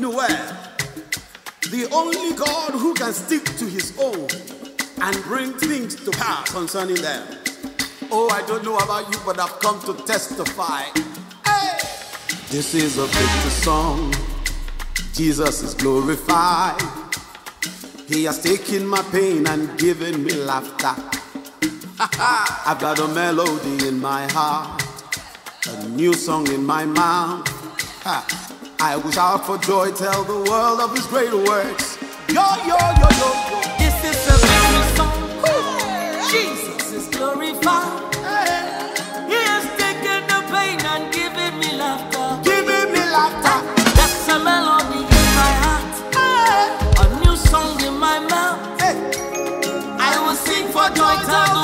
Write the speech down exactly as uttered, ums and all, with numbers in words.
Noel, the only God who can stick to his own and bring things to pass concerning them. Oh, I don't know about you, but I've come to testify. Hey! This is a victory song. Jesus is glorified. He has taken my pain and given me laughter. I've got a melody in my heart, a new song in my mouth. I will shout for joy, tell the world of his great works. Yo, yo, yo, yo, yo. This is a victory song. Jesus is glorified.